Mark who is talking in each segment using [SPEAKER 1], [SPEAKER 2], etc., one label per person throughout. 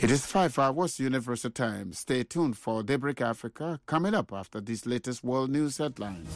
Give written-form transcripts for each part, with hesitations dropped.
[SPEAKER 1] It is 5 hours Universal Time. Stay tuned for Daybreak Africa coming up after these latest world news headlines.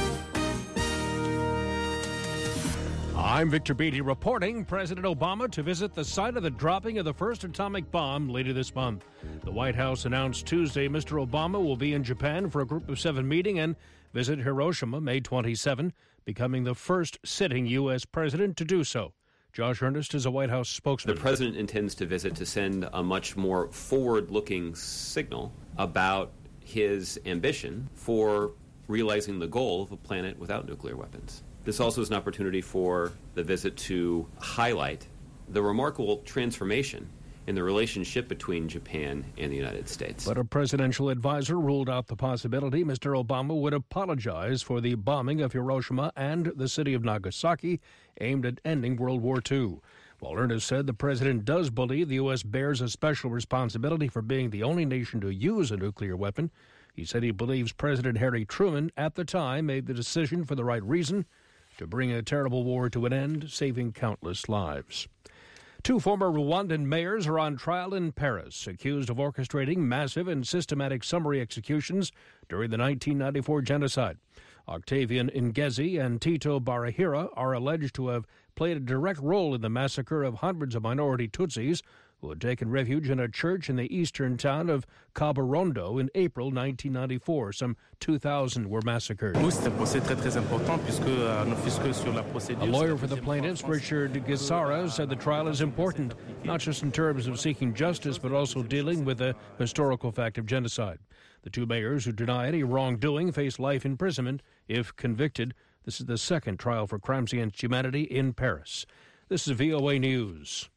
[SPEAKER 2] I'm Victor Beattie reporting President Obama to visit the site of the dropping of the first atomic bomb later this month. The White House announced Tuesday Mr. Obama will be in Japan for a Group of 7 meeting and visit Hiroshima May 27, becoming the first sitting U.S. president to do so. Josh Earnest is a White House spokesman.
[SPEAKER 3] The president intends to visit to send a much more forward-looking signal about his ambition for realizing the goal of a planet without nuclear weapons. This also is an opportunity for the visit to highlight the remarkable transformation in the relationship between Japan and the United States.
[SPEAKER 2] But a presidential advisor ruled out the possibility Mr. Obama would apologize for the bombing of Hiroshima and the city of Nagasaki aimed at ending World War II. While Earnest said the president does believe the U.S. bears a special responsibility for being the only nation to use a nuclear weapon, he said he believes President Harry Truman at the time made the decision for the right reason to bring a terrible war to an end, saving countless lives. 2 former Rwandan mayors are on trial in Paris, accused of orchestrating massive and systematic summary executions during the 1994 genocide. Octavian Ngezi and Tito Barahira are alleged to have played a direct role in the massacre of hundreds of minority Tutsis who had taken refuge in a church in the eastern town of Kabarondo in April 1994. Some 2,000 were massacred. A lawyer for the plaintiffs, Richard Gisara, said the trial is important, not just in terms of seeking justice, but also dealing with the historical fact of genocide. The 2 mayors who deny any wrongdoing face life imprisonment if convicted. This is the second trial for crimes against humanity in Paris. This is VOA News.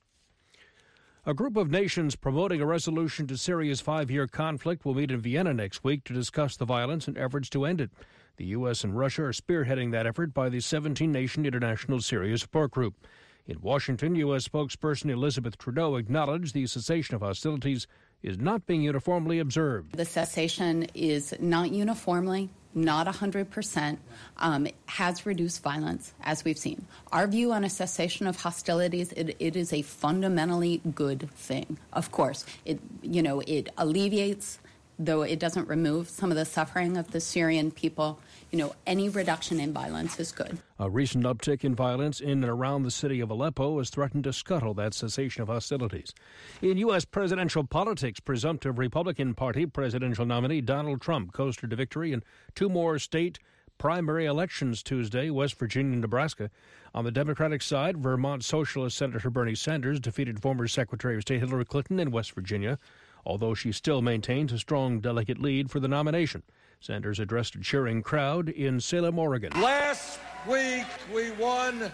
[SPEAKER 2] A group of nations promoting a resolution to Syria's 5-year conflict will meet in Vienna next week to discuss the violence and efforts to end it. The U.S. and Russia are spearheading that effort by the 17-nation International Syria Support Group. In Washington, U.S. spokesperson Elizabeth Trudeau acknowledged the cessation of hostilities is not being uniformly observed.
[SPEAKER 4] The cessation is not uniformly, not 100%, has reduced violence, as we've seen. Our view on a cessation of hostilities, it is a fundamentally good thing. Of course, it alleviates, though it doesn't remove some of the suffering of the Syrian people. Any reduction in violence is good.
[SPEAKER 2] A recent uptick in violence in and around the city of Aleppo has threatened to scuttle that cessation of hostilities. In U.S. presidential politics, presumptive Republican Party presidential nominee Donald Trump coasted to victory in 2 more state primary elections Tuesday, West Virginia and Nebraska. On the Democratic side, Vermont Socialist Senator Bernie Sanders defeated former Secretary of State Hillary Clinton in West Virginia, although she still maintains a strong delegate lead for the nomination. Sanders addressed a cheering crowd in Salem, Oregon.
[SPEAKER 5] Last week, we won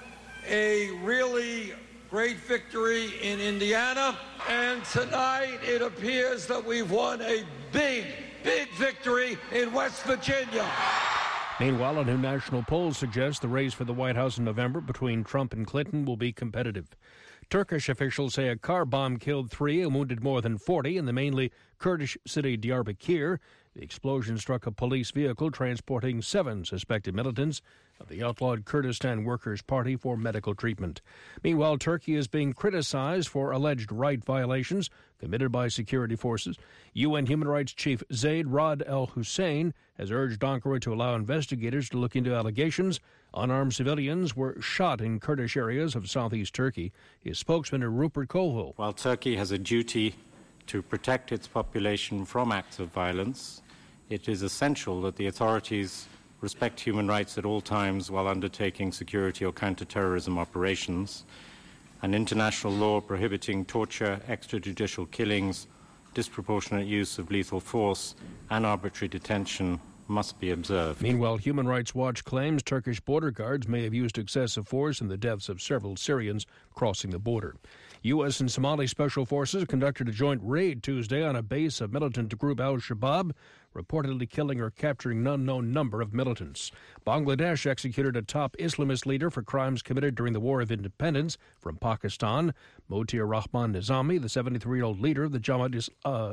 [SPEAKER 5] a really great victory in Indiana, and tonight it appears that we've won a big victory in West Virginia.
[SPEAKER 2] Meanwhile, a new national poll suggests the race for the White House in November between Trump and Clinton will be competitive. Turkish officials say a car bomb killed 3 and wounded more than 40 in the mainly Kurdish city Diyarbakir. The explosion struck a police vehicle transporting 7 suspected militants of the outlawed Kurdistan Workers' Party for medical treatment. Meanwhile, Turkey is being criticized for alleged right violations committed by security forces. UN Human Rights Chief Zaid Rad Al Hussein has urged Ankara to allow investigators to look into allegations unarmed civilians were shot in Kurdish areas of southeast Turkey. His spokesman, Rupert Colville.
[SPEAKER 6] While Turkey has a duty to protect its population from acts of violence, it is essential that the authorities respect human rights at all times while undertaking security or counter-terrorism operations. An international law prohibiting torture, extrajudicial killings, disproportionate use of lethal force, and arbitrary detention must be observed.
[SPEAKER 2] Meanwhile, Human Rights Watch claims Turkish border guards may have used excessive force in the deaths of several Syrians crossing the border. U.S. and Somali special forces conducted a joint raid Tuesday on a base of militant group al-Shabaab, reportedly killing or capturing an unknown number of militants. Bangladesh executed a top Islamist leader for crimes committed during the War of Independence from Pakistan. Motir Rahman Nizami, the 73-year-old leader of the Jamaat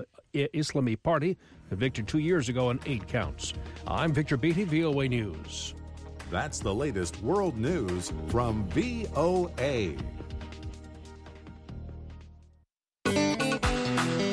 [SPEAKER 2] Islami Party, convicted 2 years ago on 8 counts. I'm Victor Beattie, VOA News.
[SPEAKER 7] That's the latest world news from VOA.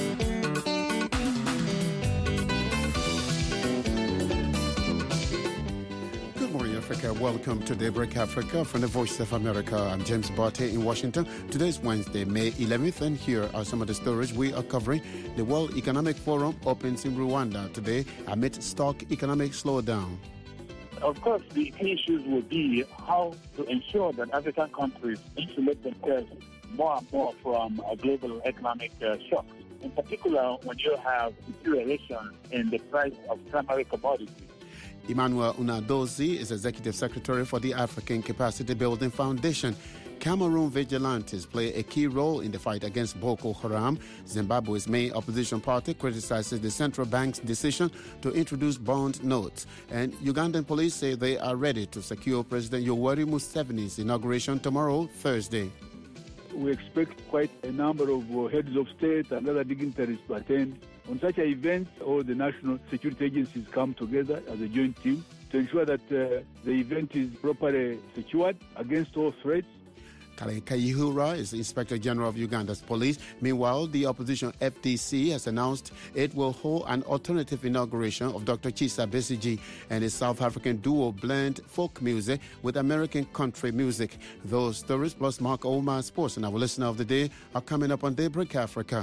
[SPEAKER 1] Africa. Welcome to Daybreak Africa from the Voice of America. I'm James Barty in Washington. Today is Wednesday, May 11th, and here are some of the stories we are covering. The World Economic Forum opens in Rwanda today amid stark economic slowdown.
[SPEAKER 8] Of course, the key issues will be how to ensure that African countries insulate themselves more and more from global economic shocks. In particular, when you have deterioration in the price of primary commodities.
[SPEAKER 1] Emmanuel Unadozi is Executive Secretary for the African Capacity Building Foundation. Cameroon vigilantes play a key role in the fight against Boko Haram. Zimbabwe's main opposition party criticizes the central bank's decision to introduce bond notes. And Ugandan police say they are ready to secure President Yoweri Museveni's inauguration tomorrow, Thursday.
[SPEAKER 9] We expect quite a number of heads of state and other dignitaries to attend. On such an event, all the national security agencies come together as a joint team to ensure that the event is properly secured against all threats.
[SPEAKER 1] Kale Kayihura is the Inspector General of Uganda's police. Meanwhile, the opposition FDC has announced it will hold an alternative inauguration of Dr. Kizza Besigye and his South African duo blend folk music with American country music. Those stories plus Mark Olmar's sports and our listener of the day are coming up on Daybreak Africa.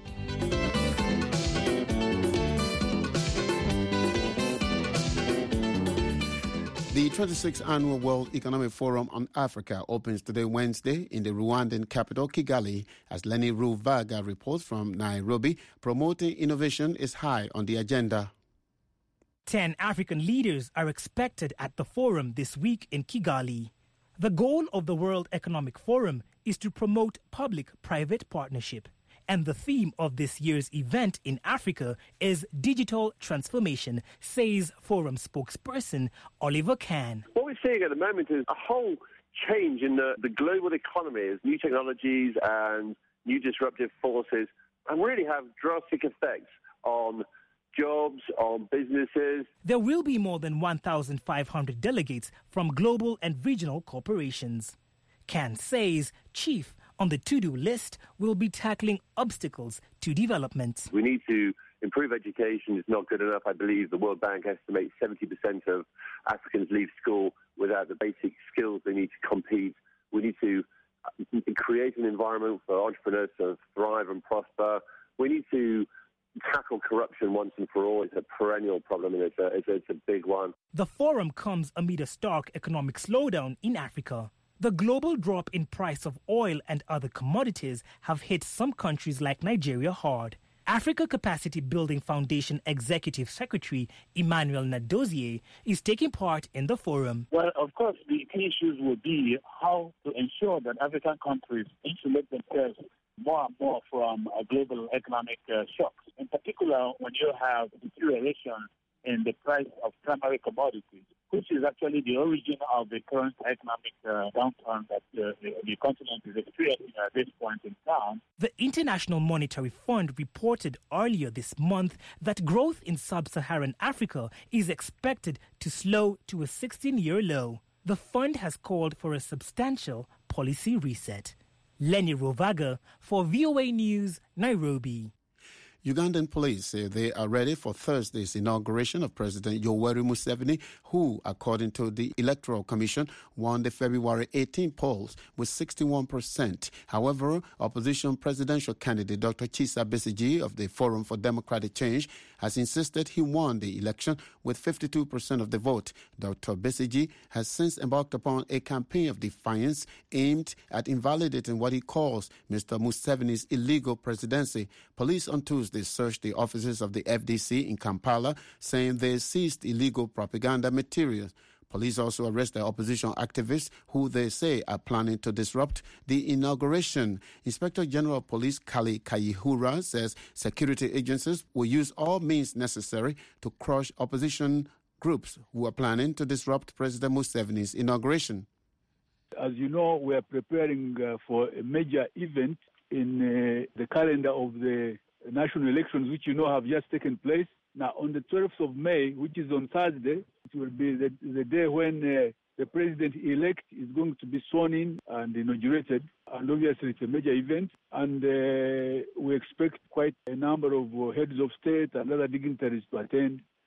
[SPEAKER 1] The 26th Annual World Economic Forum on Africa opens today, Wednesday, in the Rwandan capital, Kigali. As Lenny Ruvaga reports from Nairobi, promoting innovation is high on the agenda.
[SPEAKER 10] 10 African leaders are expected at the forum this week in Kigali. The goal of the World Economic Forum is to promote public-private partnership. And the theme of this year's event in Africa is digital transformation, says forum spokesperson Oliver Kahn.
[SPEAKER 11] What we're seeing at the moment is a whole change in the global economy as new technologies and new disruptive forces and really have drastic effects on jobs, on businesses.
[SPEAKER 10] There will be more than 1,500 delegates from global and regional corporations. Kahn says chief on the to-do list will be tackling obstacles to development.
[SPEAKER 11] We need to improve education. It's not good enough. I believe the World Bank estimates 70% of Africans leave school without the basic skills they need to compete. We need to create an environment for entrepreneurs to thrive and prosper. We need to tackle corruption once and for all. It's a perennial problem and it's a big one.
[SPEAKER 10] The forum comes amid a stark economic slowdown in Africa. The global drop in price of oil and other commodities have hit some countries like Nigeria hard. Africa Capacity Building Foundation Executive Secretary Emmanuel Nadozie is taking part in the forum.
[SPEAKER 8] Well, of course, the key issues will be how to ensure that African countries insulate themselves more and more from global economic shocks. In particular, when you have deterioration in the price of primary commodities, which is actually the origin of the current economic downturn that the continent is experiencing at this point in time.
[SPEAKER 10] The International Monetary Fund reported earlier this month that growth in sub-Saharan Africa is expected to slow to a 16-year low. The fund has called for a substantial policy reset. Lenny Ruvaga for VOA News, Nairobi.
[SPEAKER 1] Ugandan police say they are ready for Thursday's inauguration of President Yoweri Museveni, who, according to the Electoral Commission, won the February 18 polls with 61%. However, opposition presidential candidate Dr. Kizza Besigye of the Forum for Democratic Change has insisted he won the election with 52% of the vote. Dr. Besigye has since embarked upon a campaign of defiance aimed at invalidating what he calls Mr. Museveni's illegal presidency. Police on Tuesday searched the offices of the FDC in Kampala, saying they seized illegal propaganda materials. Police also arrested opposition activists who they say are planning to disrupt the inauguration. Inspector General of Police Kale Kayihura says security agencies will use all means necessary to crush opposition groups who are planning to disrupt President Museveni's inauguration.
[SPEAKER 9] As you know, we are preparing for a major event in the calendar of the national elections, which you know have just taken place. Now, on the 12th of May, which is on Thursday, it will be the day when the president-elect is going to be sworn in and inaugurated. And obviously, it's a major event. And we expect quite a number of heads of state and other dignitaries to attend.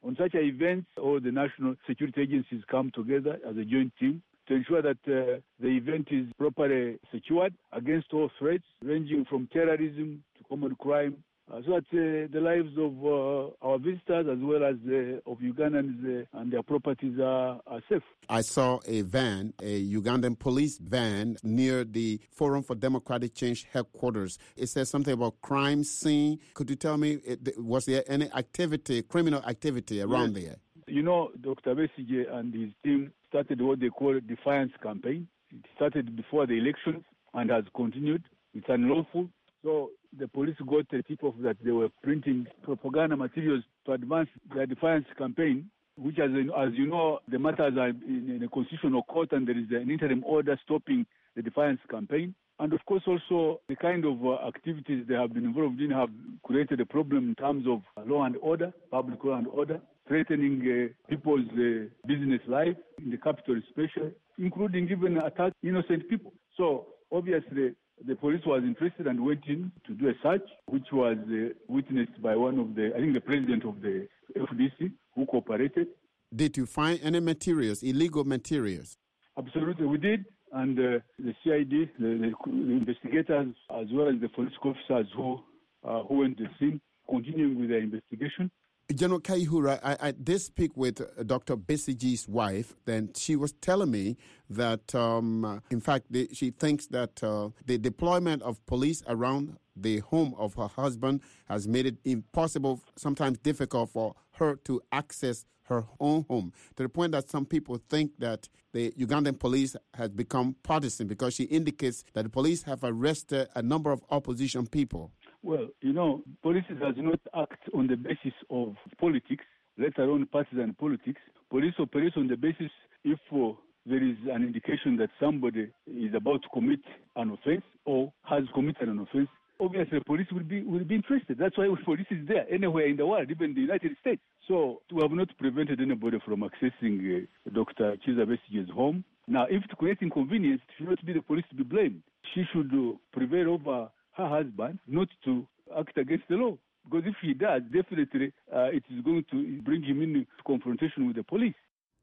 [SPEAKER 9] On such events, all the national security agencies come together as a joint team to ensure that the event is properly secured against all threats, ranging from terrorism to common crime, so that the lives of our visitors as well as of Ugandans and their properties are safe.
[SPEAKER 1] I saw a van, a Ugandan police van, near the Forum for Democratic Change headquarters. It says something about crime scene. Could you tell me, was there any activity, criminal activity around there?
[SPEAKER 9] You know, Dr. Besigye and his team started what they call a defiance campaign. It started before the elections and has continued. It's unlawful. So the police got a tip-off that they were printing propaganda materials to advance their defiance campaign, which, as you know, the matters are in a constitutional court and there is an interim order stopping the defiance campaign. And, of course, also the kind of activities they have been involved in have created a problem in terms of law and order, public law and order, threatening people's business life, in the capital especially, including even attacking innocent people. So, obviously, the police was interested and went in to do a search, which was witnessed by one of the president of the FDC, who cooperated.
[SPEAKER 1] Did you find any materials, illegal materials?
[SPEAKER 9] Absolutely, we did. And the CID, the investigators, as well as the police officers who went to the scene, continuing with their investigation.
[SPEAKER 1] General Kayihura, I did speak with Dr. Besigye's wife. Then she was telling me that, in fact, she thinks that the deployment of police around the home of her husband has made it impossible, sometimes difficult for her to access her own home, to the point that some people think that the Ugandan police has become partisan, because she indicates that the police have arrested a number of opposition people.
[SPEAKER 9] Well, you know, police does not act on the basis of politics, let alone partisan politics. Police operates on the basis if there is an indication that somebody is about to commit an offense or has committed an offense. Obviously, the police will be interested. That's why police is there anywhere in the world, even the United States. So we have not prevented anybody from accessing Dr. Kizza Besigye's home. Now, if it creates inconvenience, it should not be the police to be blamed. She should prevail over her husband not to act against the law. Because if he does, definitely it is going to bring him into confrontation with the police.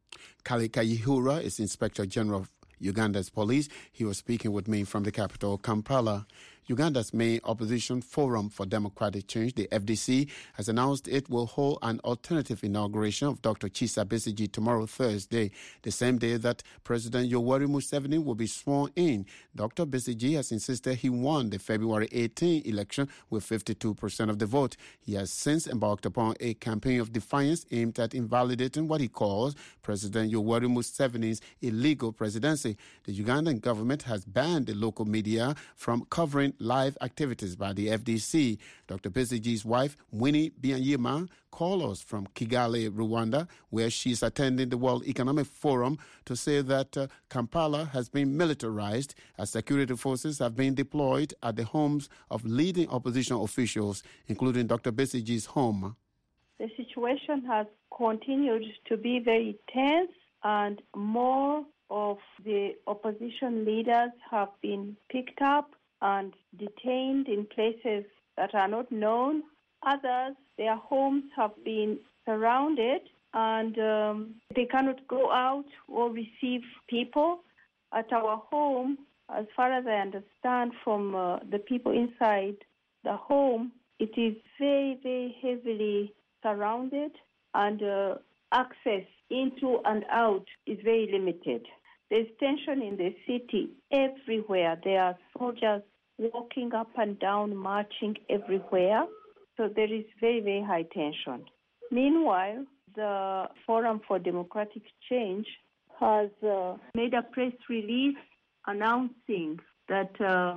[SPEAKER 1] Kale Kayihura is Inspector General of Uganda's police. He was speaking with me from the capital, Kampala. Uganda's main opposition Forum for Democratic Change, the FDC, has announced it will hold an alternative inauguration of Dr. Kizza Besigye tomorrow, Thursday, the same day that President Yoweri Museveni will be sworn in. Dr. Besigye has insisted he won the February 18 election with 52% of the vote. He has since embarked upon a campaign of defiance aimed at invalidating what he calls President Yoweri Museveni's illegal presidency. The Ugandan government has banned the local media from covering live activities by the FDC. Dr. Besigye's wife, Winnie Byanyima, called us from Kigali, Rwanda, where she's attending the World Economic Forum, to say that Kampala has been militarized as security forces have been deployed at the homes of leading opposition officials, including Dr. Besigye's home.
[SPEAKER 12] The situation has continued to be very tense, and more of the opposition leaders have been picked up and detained in places that are not known. Others, their homes have been surrounded and they cannot go out or receive people. At our home, as far as I understand from the people inside the home, it is very, very heavily surrounded, and access into and out is very limited. There's tension in the city everywhere. There are soldiers walking up and down, marching everywhere. So there is very, very high tension. Meanwhile, the Forum for Democratic Change has made a press release announcing that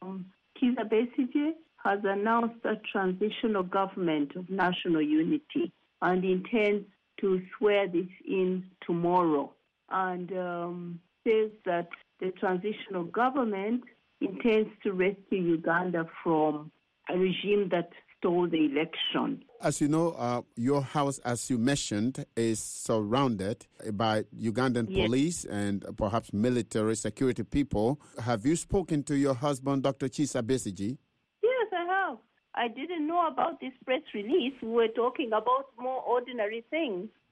[SPEAKER 12] Kizza Besigye has announced a transitional government of national unity and intends to swear this in tomorrow. And says that the transitional government intends to rescue Uganda from a regime that stole the election.
[SPEAKER 1] As you know, your house, as you mentioned, is surrounded by Ugandan police and perhaps military security people. Have you spoken to your husband, Dr. Kizza Besigye?
[SPEAKER 12] Yes, I have. I didn't know about this press release. We were talking about more ordinary things.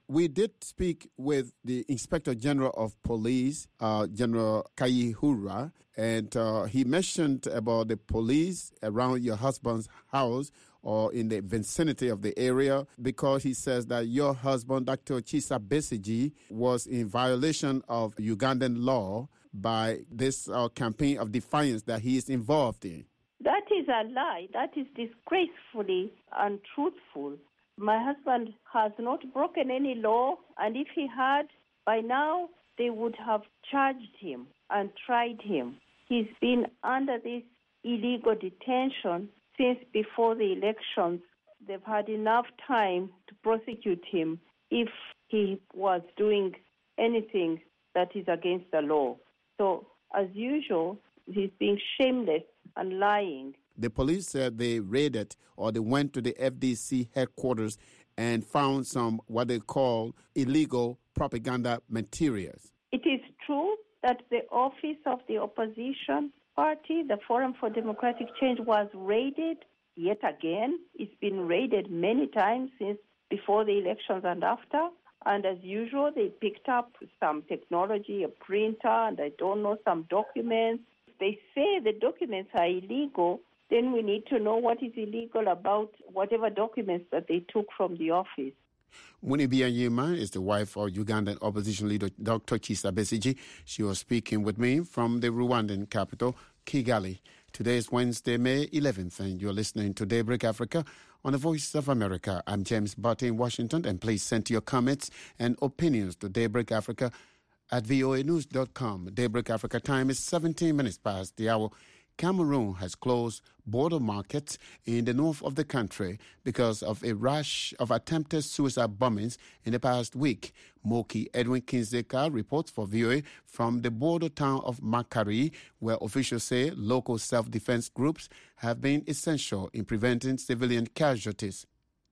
[SPEAKER 1] we did speak with the Inspector General of Police, General Kaihura, and he mentioned about the police around your husband's house or in the vicinity of the area, because he says that your husband, Dr. Kizza Besigye, was in violation of Ugandan law by this campaign of defiance that he is involved in.
[SPEAKER 12] That is a lie. That is disgracefully untruthful. My husband has not broken any law, and if he had, by now they would have charged him and tried him. He's been under this illegal detention since before the elections. They've had enough time to prosecute him if he was doing anything that is against the law. So, as usual, he's being shameless and lying.
[SPEAKER 1] The police said they raided, or they went to the FDC headquarters and found some what they call illegal propaganda materials.
[SPEAKER 12] It is true that the office of the opposition party, the Forum for Democratic Change, was raided yet again. It's been raided many times since before the elections and after. And as usual, they picked up some technology, a printer, and I don't know, some documents. If they say the documents are illegal, then we need to know what is illegal about whatever documents that they took from the office.
[SPEAKER 1] Winnie Byanyima is the wife of Ugandan opposition leader Dr. Kizza Besigye. She was speaking with me from the Rwandan capital, Kigali. Today is Wednesday, May 11th, and you're listening to Daybreak Africa on the Voice of America. I'm James Barty in Washington, and please send your comments and opinions to Daybreak Africa at voanews.com. Daybreak Africa time is 17 minutes past the hour. Cameroon has closed border markets in the north of the country because of a rash of attempted suicide bombings in the past week. Moki Edwin Kinzeka reports for VOA from the border town of Makari, where officials say local self-defense groups have been essential in preventing civilian casualties.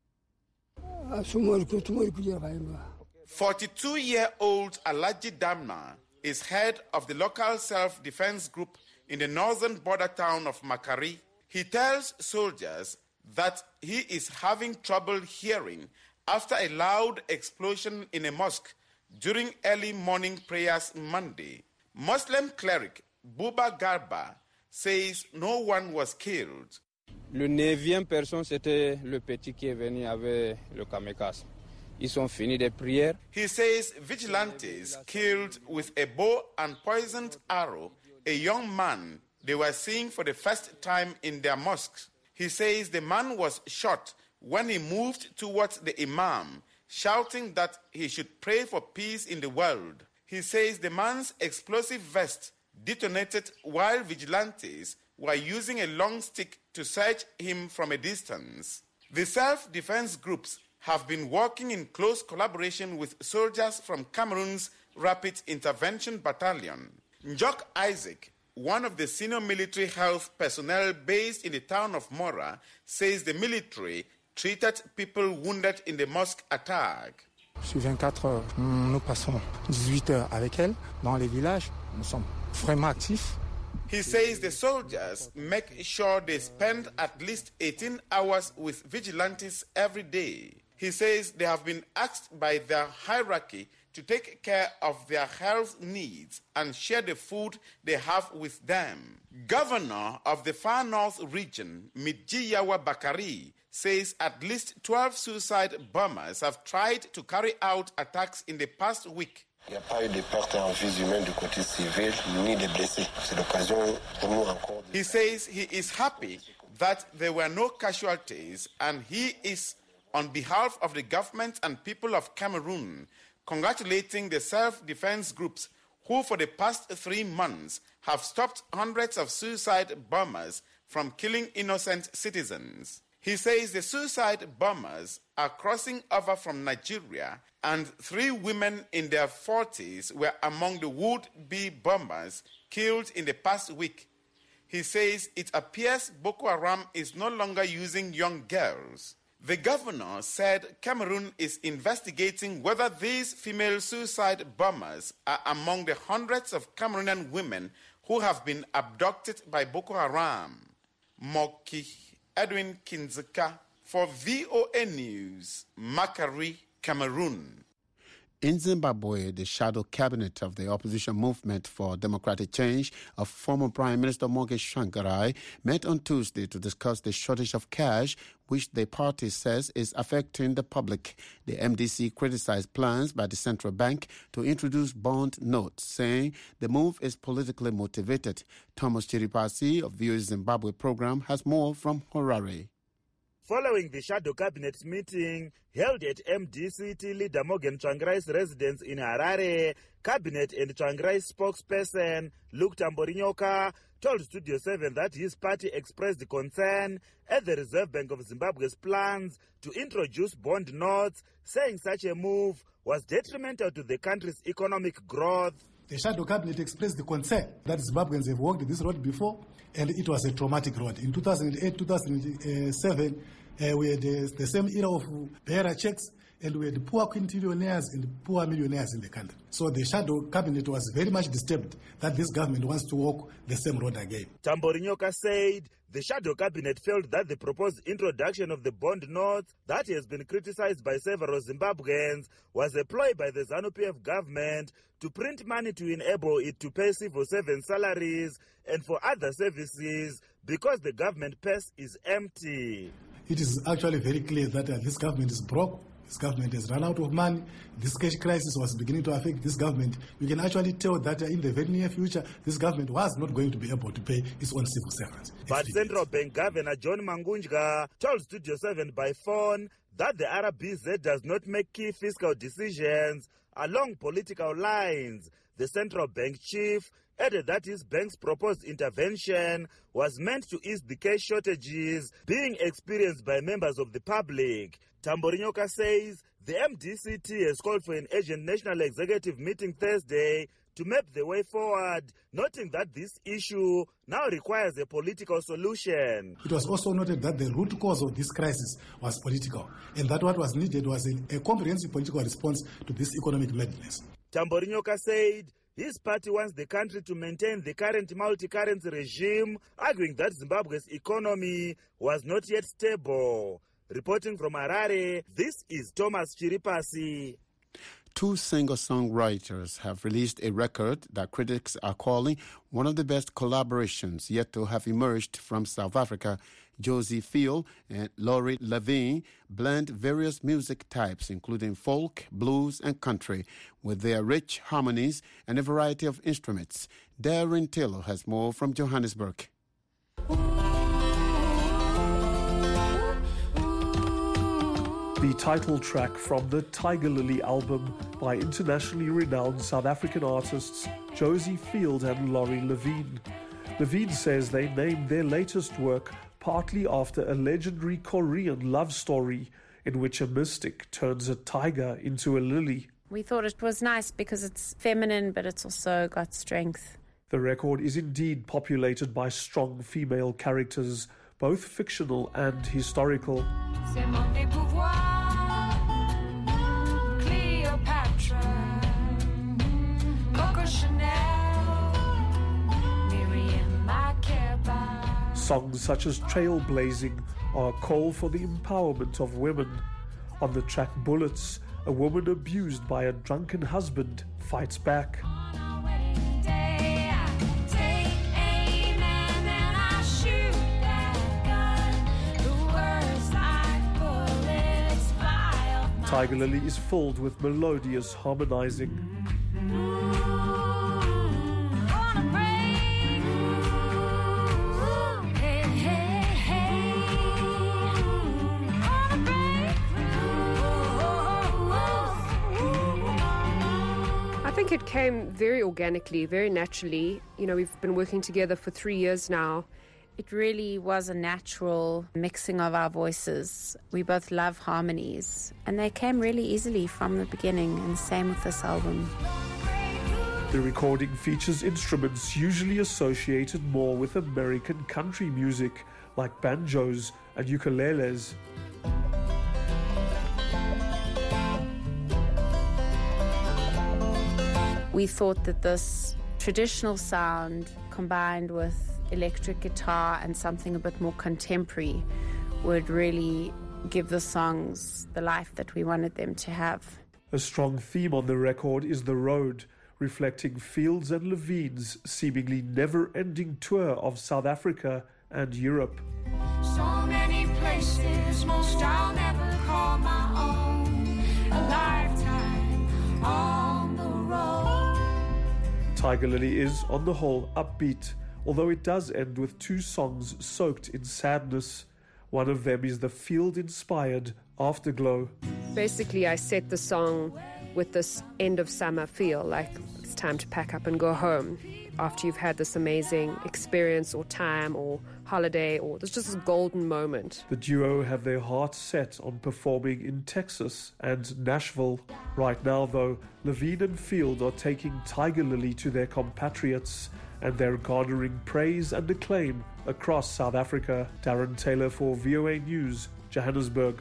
[SPEAKER 13] 42-year-old Alaji Damna is head of the local self-defense group in the northern border town of Makari. He tells soldiers that he is having trouble hearing after a loud explosion in a mosque during early morning prayers Monday. Muslim cleric Buba Garba says no one was killed.
[SPEAKER 14] Le 9e personne, c'était le petit qui est venu avec le kamikaze. Ils ont fini des prières.
[SPEAKER 13] He says vigilantes killed with a bow and poisoned arrow a young man they were seeing for the first time in their mosque. He says the man was shot when he moved towards the imam, shouting that he should pray for peace in the world. He says the man's explosive vest detonated while vigilantes were using a long stick to search him from a distance. The self-defense groups have been working in close collaboration with soldiers from Cameroon's Rapid Intervention Battalion. Njok Isaac, one of the senior military health personnel based in the town of Mora, says the military treated people wounded in the mosque attack.
[SPEAKER 15] Sur 24 heures, nous passons 18 heures avec elle dans les villages. Nous sommes vraiment actifs.
[SPEAKER 13] He says the soldiers make sure they spend at least 18 hours with vigilantes every day. He says they have been asked by their hierarchy to take care of their health needs and share the food they have with them. Governor of the Far North region, Midjiyawa Bakari, says at least 12 suicide bombers have tried to carry out attacks in the past week.
[SPEAKER 16] Il n'y a pas eu de pertes en vies humaines du côté civil, ni de blessés. C'est l'occasion pour nous encore.
[SPEAKER 13] He says he is happy that there were no casualties, and he is, on behalf of the government and people of Cameroon, congratulating the self-defense groups who for the past 3 months have stopped hundreds of suicide bombers from killing innocent citizens. He says the suicide bombers are crossing over from Nigeria, and 3 women in their 40s were among the would-be bombers killed in the past week. He says it appears Boko Haram is no longer using young girls. The governor said Cameroon is investigating whether these female suicide bombers are among the hundreds of Cameroonian women who have been abducted by Boko Haram. Moki Edwin Kinzeka for VOA News, Makari, Cameroon.
[SPEAKER 1] In Zimbabwe, the shadow cabinet of the opposition movement for democratic change of former Prime Minister Morgan Tsvangirai met on Tuesday to discuss the shortage of cash, which the party says is affecting the public. The MDC criticized plans by the central bank to introduce bond notes, saying the move is politically motivated. Thomas Chiripasi of VOA Zimbabwe program has more from Harare.
[SPEAKER 17] Following the shadow cabinet meeting held at MDC leader Morgan Tsvangirai's residence in Harare, cabinet and Tsvangirai's spokesperson Luke Tamborinyoka told Studio 7 that his party expressed concern at the Reserve Bank of Zimbabwe's plans to introduce bond notes, saying such a move was detrimental to the country's economic growth.
[SPEAKER 18] The shadow cabinet expressed the concern that Zimbabweans have walked this road before, and it was a traumatic road. In 2008, 2007, we had the same era of bearer checks, and we had poor quintillionaires and poor millionaires in the country. So the shadow cabinet was very much disturbed that this government wants to walk the same road again.
[SPEAKER 17] Tamborinyoka said the shadow cabinet felt that the proposed introduction of the bond notes that has been criticized by several Zimbabweans was a ploy by the ZANU-PF government to print money to enable it to pay civil servant salaries and for other services because the government purse is empty.
[SPEAKER 18] It is actually very clear that this government is broke. This government has run out of money. This cash crisis was beginning to affect this government. You can actually tell that in the very near future, this government was not going to be able to pay its own civil servants.
[SPEAKER 17] But Central Bank Governor John Mangunjka told Studio 7 by phone that the RBZ does not make key fiscal decisions along political lines. The central bank chief added that his bank's proposed intervention was meant to ease the cash shortages being experienced by members of the public. Tamborinyoka says the MDCT has called for an urgent national executive meeting Thursday to map the way forward, noting that this issue now requires a political solution.
[SPEAKER 18] It was also noted that the root cause of this crisis was political, and that what was needed was a comprehensive political response to this economic madness.
[SPEAKER 17] Tamborinyoka said his party wants the country to maintain the current multi-currency regime, arguing that Zimbabwe's economy was not yet stable. Reporting from Harare, this is Thomas Chiripasi.
[SPEAKER 1] Two singer-songwriters have released a record that critics are calling one of the best collaborations yet to have emerged from South Africa. Josie Field and Laurie Levine blend various music types, including folk, blues, and country, with their rich harmonies and a variety of instruments. Darren Taylor has more from Johannesburg.
[SPEAKER 19] The title track from the Tiger Lily album by internationally renowned South African artists Josie Field and Laurie Levine. Levine says they named their latest work partly after a legendary Korean love story in which a mystic turns a tiger into a lily.
[SPEAKER 20] We thought it was nice because it's feminine, but it's also got strength.
[SPEAKER 19] The record is indeed populated by strong female characters, both fictional and historical. Songs such as Trailblazing are a call for the empowerment of women. On the track Bullets, a woman abused by a drunken husband fights back. Tiger Lily is filled with melodious harmonizing.
[SPEAKER 21] I think it came very organically, very naturally. You know, we've been working together for 3 years now.
[SPEAKER 20] It really was a natural mixing of our voices. We both love harmonies, and they came really easily from the beginning, and same with this album.
[SPEAKER 19] The recording features instruments usually associated more with American country music, like banjos and ukuleles.
[SPEAKER 20] We thought that this traditional sound combined with electric guitar and something a bit more contemporary would really give the songs the life that we wanted them to have.
[SPEAKER 19] A strong theme on the record is The Road, reflecting Fields and Levine's seemingly never-ending tour of South Africa and Europe.
[SPEAKER 3] So many places, most I'll never call my own. A lifetime on the road.
[SPEAKER 19] Tiger Lily is, on the whole, upbeat, although it does end with two songs soaked in sadness. One of them is the Field-inspired Afterglow.
[SPEAKER 21] Basically, I set the song with this end of summer feel, like it's time to pack up and go home after you've had this amazing experience or time or holiday, or there's just this golden moment.
[SPEAKER 19] The duo have their hearts set on performing in Texas and Nashville. Right now, though, Levine and Field are taking Tiger Lily to their compatriots, and they're garnering praise and acclaim across South Africa. Darren Taylor for VOA News, Johannesburg.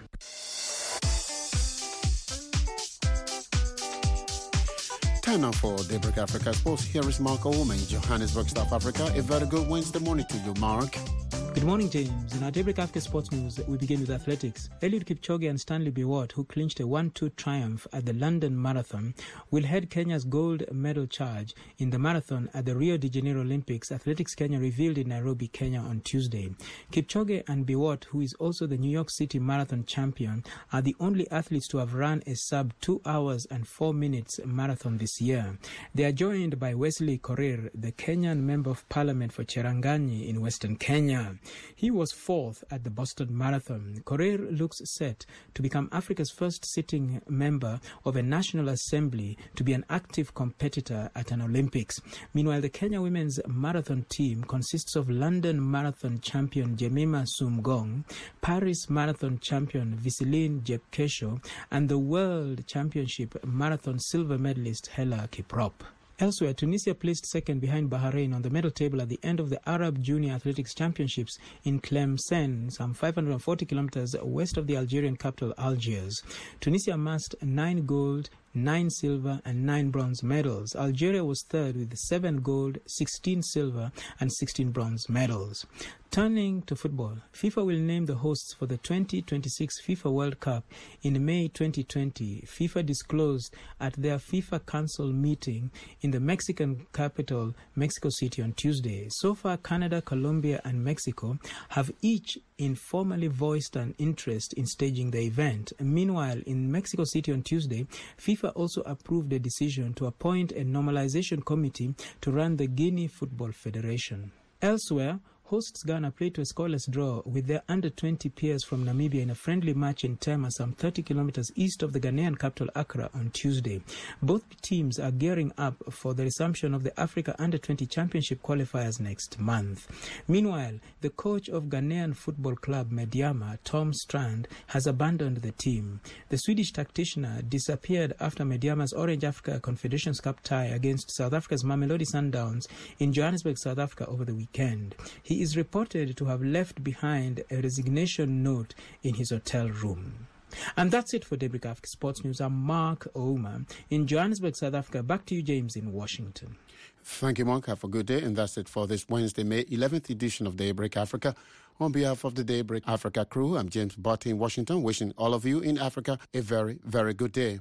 [SPEAKER 1] Time now for Daybreak Africa Sports. Here is Mark Ouma in Johannesburg, South Africa. A very good Wednesday morning to you, Mark.
[SPEAKER 22] Good morning, James. In our Daybreak Africa Sports News, we begin with athletics. Eliud Kipchoge and Stanley Biwott, who clinched a 1-2 triumph at the London Marathon, will head Kenya's gold medal charge in the marathon at the Rio de Janeiro Olympics, Athletics Kenya revealed in Nairobi, Kenya on Tuesday. Kipchoge and Biwott, who is also the New York City Marathon champion, are the only athletes to have run a sub 2 hours and 4 minutes marathon this year. They are joined by Wesley Korir, the Kenyan Member of Parliament for Cherangani in Western Kenya. He was fourth at the Boston Marathon. Korir looks set to become Africa's first sitting member of a National Assembly to be an active competitor at an Olympics. Meanwhile, the Kenya women's marathon team consists of London Marathon champion Jemima Sumgong, Paris Marathon champion Viseline Jepkesho, and the World Championship Marathon silver medalist Hela Kiprop. Elsewhere, Tunisia placed second behind Bahrain on the medal table at the end of the Arab Junior Athletics Championships in Tlemcen, some 540 kilometers west of the Algerian capital Algiers. Tunisia amassed 9 gold, 9 silver and 9 bronze medals. Algeria was third with 7 gold, 16 silver and 16 bronze medals. Turning to football, FIFA will name the hosts for the 2026 FIFA World Cup in May 2020. FIFA disclosed at their FIFA Council meeting in the Mexican capital, Mexico City, on Tuesday. So far, Canada, Colombia and Mexico have each informally voiced an interest in staging the event. Meanwhile, in Mexico City on Tuesday, FIFA also approved a decision to appoint a normalization committee to run the Guinea Football Federation. Elsewhere, hosts Ghana played to a scoreless draw with their under-20 peers from Namibia in a friendly match in Tema, some 30 kilometers east of the Ghanaian capital Accra on Tuesday. Both teams are gearing up for the resumption of the Africa Under-20 Championship qualifiers next month. Meanwhile, the coach of Ghanaian football club Medeama, Tom Strand, has abandoned the team. The Swedish tactician disappeared after Medeama's Orange Africa Confederations Cup tie against South Africa's Mamelodi Sundowns in Johannesburg, South Africa over the weekend. He is reported to have left behind a resignation note in his hotel room. And that's it for Daybreak Africa Sports News. I'm Mark Ouma in Johannesburg, South Africa. Back to you, James, in Washington.
[SPEAKER 1] Thank you, Mark. Have a good day. And that's it for this Wednesday, May 11th edition of Daybreak Africa. On behalf of the Daybreak Africa crew, I'm James Botti in Washington, wishing all of you in Africa a very, very good day.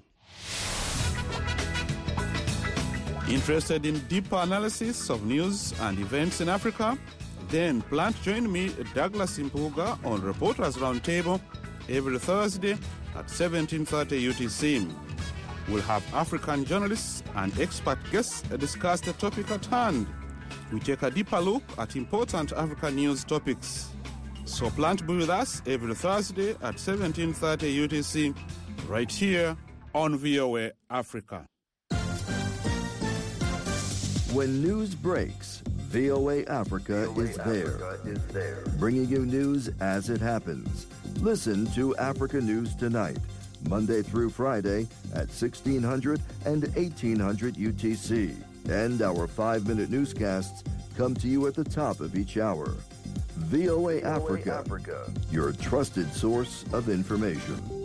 [SPEAKER 23] Interested in deeper analysis of news and events in Africa? Then plan to join me, Douglas Impuga, on Reporters Roundtable every Thursday at 17:30 UTC. We'll have African journalists and expert guests discuss the topic at hand. We take a deeper look at important African news topics. So plan to be with us every Thursday at 17:30 UTC, right here on VOA Africa.
[SPEAKER 24] When news breaks, VOA Africa is there, bringing you news as it happens. Listen to Africa News Tonight, Monday through Friday at 1600 and 1800 UTC. And our 5-minute newscasts come to you at the top of each hour. VOA Africa, your trusted source of information.